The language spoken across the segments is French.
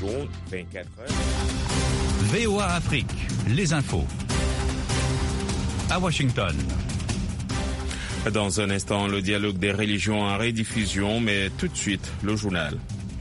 télévision 24 heures. VOA Afrique, les infos. À Washington. Dans un instant, le dialogue des religions en rediffusion, mais tout de suite, le journal.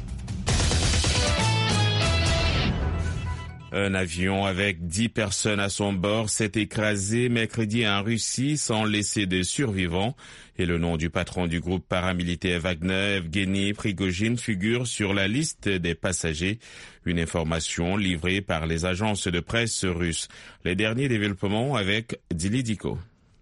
Un avion avec 10 personnes à son bord s'est écrasé mercredi en Russie sans laisser de survivants. Et le nom du patron du groupe paramilitaire Wagner, Evgeny Prigojine, figure sur la liste des passagers. Une information livrée par les agences de presse russes. Les derniers développements avec Dili Diko.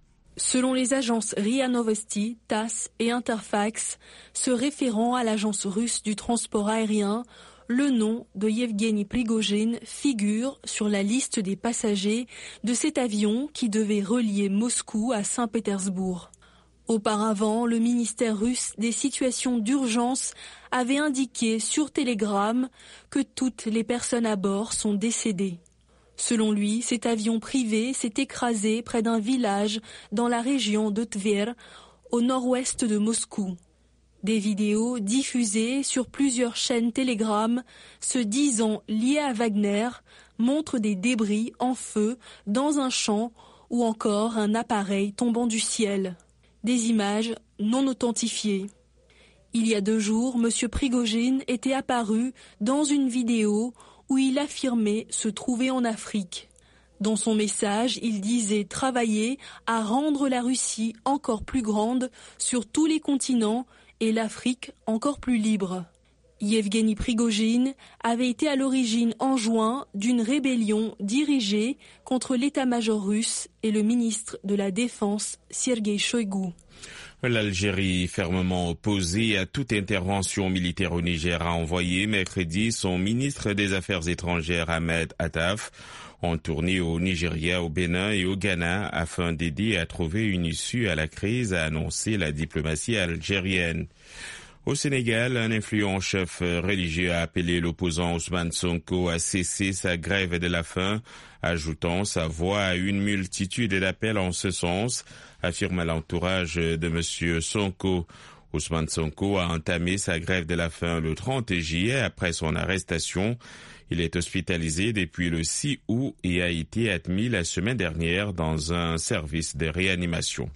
Selon les agences RIA Novosti, TASS et Interfax, se référant à l'agence russe du transport aérien, le nom de Yevgeny Prigojine figure sur la liste des passagers de cet avion qui devait relier Moscou à Saint-Pétersbourg. Auparavant, le ministère russe des situations d'urgence avait indiqué sur Telegram que toutes les personnes à bord sont décédées. Selon lui, cet avion privé s'est écrasé près d'un village dans la région de Tver, au nord-ouest de Moscou. Des vidéos diffusées sur plusieurs chaînes Telegram se disant liées à Wagner montrent des débris en feu dans un champ ou encore un appareil tombant du ciel. Des images non authentifiées. Il y a 2 jours, M. Prigojine était apparu dans une vidéo où il affirmait se trouver en Afrique. Dans son message, il disait travailler à rendre la Russie encore plus grande sur tous les continents et l'Afrique encore plus libre. Yevgeny Prigojine avait été à l'origine en juin d'une rébellion dirigée contre l'état-major russe et le ministre de la Défense, Sergei Shoigu. L'Algérie, fermement opposée à toute intervention militaire au Niger, a envoyé mercredi son ministre des Affaires étrangères Ahmed Attaf en tournée au Nigeria, au Bénin et au Ghana afin d'aider à trouver une issue à la crise, a annoncé la diplomatie algérienne. Au Sénégal, un influent chef religieux a appelé l'opposant Ousmane Sonko à cesser sa grève de la faim, ajoutant sa voix à une multitude d'appels en ce sens, affirme l'entourage de M. Sonko. Ousmane Sonko a entamé sa grève de la faim le 30 juillet après son arrestation. Il est hospitalisé depuis le 6 août et a été admis la semaine dernière dans un service de réanimation.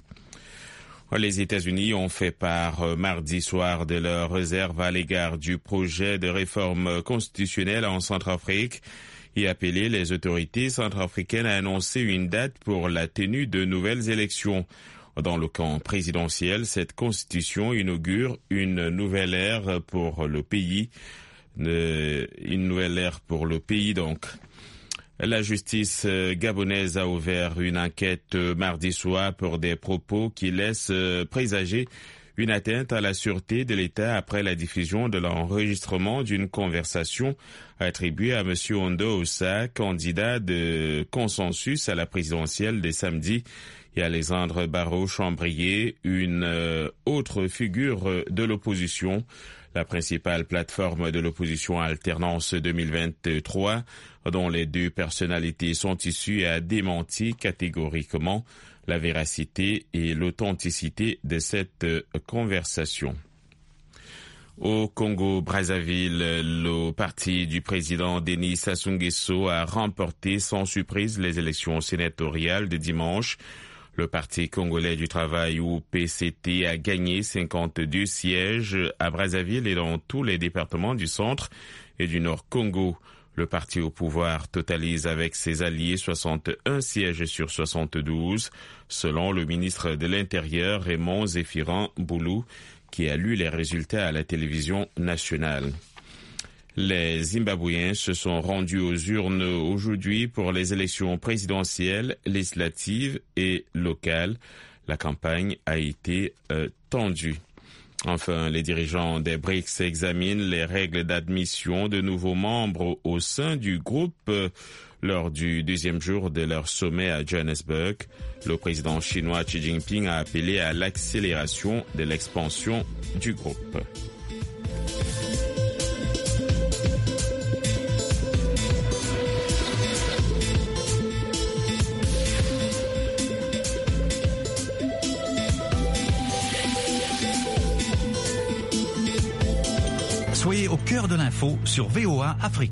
Les États-Unis ont fait part mardi soir de leur réserve à l'égard du projet de réforme constitutionnelle en Centrafrique et appelé les autorités centrafricaines à annoncer une date pour la tenue de nouvelles élections. Dans le camp présidentiel, cette constitution inaugure une nouvelle ère pour le pays. Donc. La justice gabonaise a ouvert une enquête mardi soir pour des propos qui laissent présager une atteinte à la sûreté de l'État après la diffusion de l'enregistrement d'une conversation attribuée à M. Ondo Ossa, candidat de consensus à la présidentielle de samedi, et Alexandre Barrault-Chambrier, une autre figure de l'opposition. La principale plateforme de l'opposition Alternance 2023, dont les 2 personnalités sont issues, a démenti catégoriquement la véracité et l'authenticité de cette conversation. Au Congo-Brazzaville, le parti du président Denis Sassou Nguesso a remporté sans surprise les élections sénatoriales de dimanche. Le Parti congolais du travail, ou PCT, a gagné 52 sièges à Brazzaville et dans tous les départements du centre et du nord Congo. Le parti au pouvoir totalise avec ses alliés 61 sièges sur 72, selon le ministre de l'Intérieur Raymond Zéphirin Boulou, qui a lu les résultats à la télévision nationale. Les Zimbabwéens se sont rendus aux urnes aujourd'hui pour les élections présidentielles, législatives et locales. La campagne a été tendue. Enfin, les dirigeants des BRICS examinent les règles d'admission de nouveaux membres au sein du groupe lors du 2e jour de leur sommet à Johannesburg. Le président chinois Xi Jinping a appelé à l'accélération de l'expansion du groupe. Soyez au cœur de l'info sur VOA Afrique.